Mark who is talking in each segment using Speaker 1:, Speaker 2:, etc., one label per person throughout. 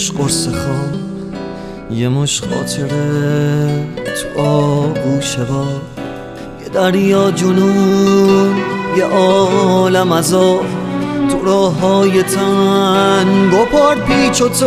Speaker 1: مش قرص خواب، یه مش خاطره تو آغوش باد، یه دریا جنون، یه عالم عذاب، تو راههای تنگ و پر پیچ و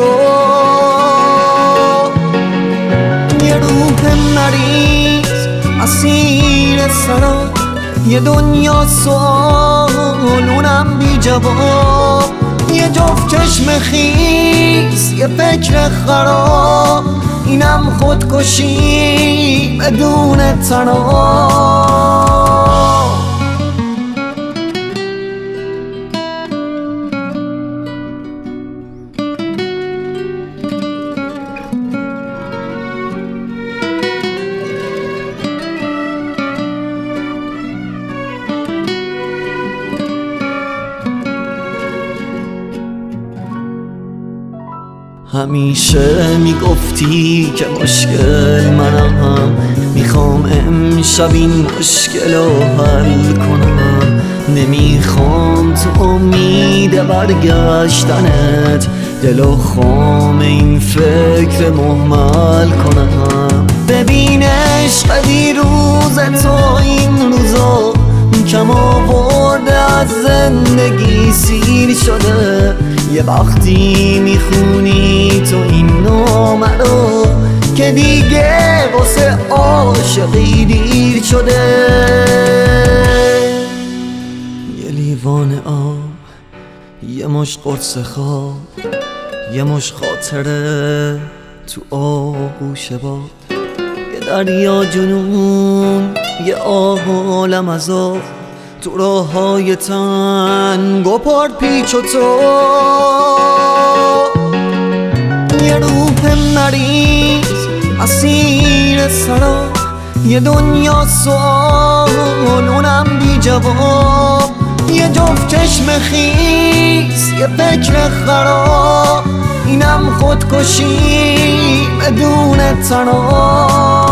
Speaker 1: تاب، یه روح مریض اسیر سراب، یه دنیا سوال اونم بی جواب، یه جفت چشم خیس، یه فکر خراب، اینم خودکشی بدون تناب. همیشه میگفتی که مشکل منم، میخوام امشب این مشکل رو حل کنم، نمیخوام تو امید برگشتنت دل و خام این فکر مهمل کنم. ببین عشق دیروز تو این روزا کم آورده از زندگی سیر شده، یه وقتی میخونی تو این نامه رو که دیگه واسه عاشقی دیر شده. یه لیوان آب، یه مش قرص خواب، یه مش خاطره تو آغوش باد، یه دریا جنون، یه عالم عذاب، تو راههای تنگ و پر پیچ و تاب، یه روح مریض اسیر سراب، یه دنیا سوال اونم بی جواب، یه جفت چشم خیس، یه فکر خراب، اینم خودکشی بدون تناب.